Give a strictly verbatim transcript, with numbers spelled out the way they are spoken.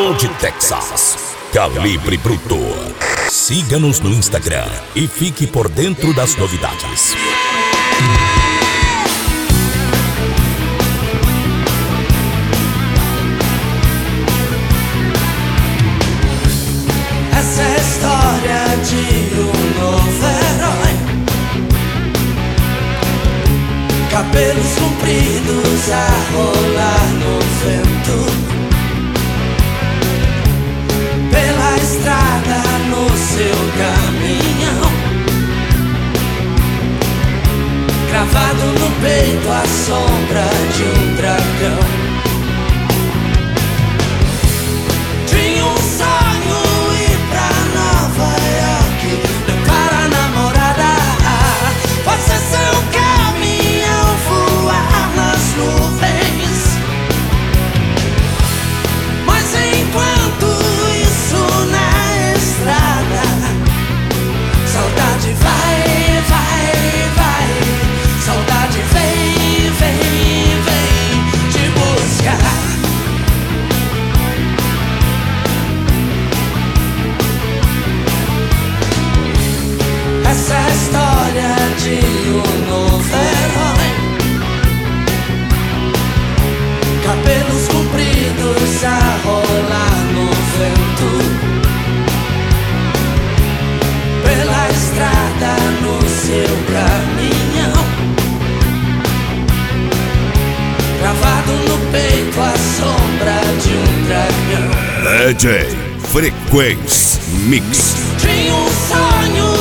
direto de Texas, Calibre Bruto. Siga-nos no Instagram e fique por dentro das novidades. Essa é a história de um novo herói. Cabelos compridos a rolar no vento, pela estrada no seu caminhão, cravado no peito a sombra de um dragão. Tinha um sonho ir pra Nova York, levar a namorada, fazer seu caminhão voar nas nuvens. Mas enquanto na estrada, saudade vai, vai, vai, saudade vem, vem, vem te buscar. Essa é a história de um novo herói. Cabelos compridos a rolar no vento, pela estrada no seu caminhão, gravado no peito a sombra de um dragão. D J Frequência Mix. Tinha um sonho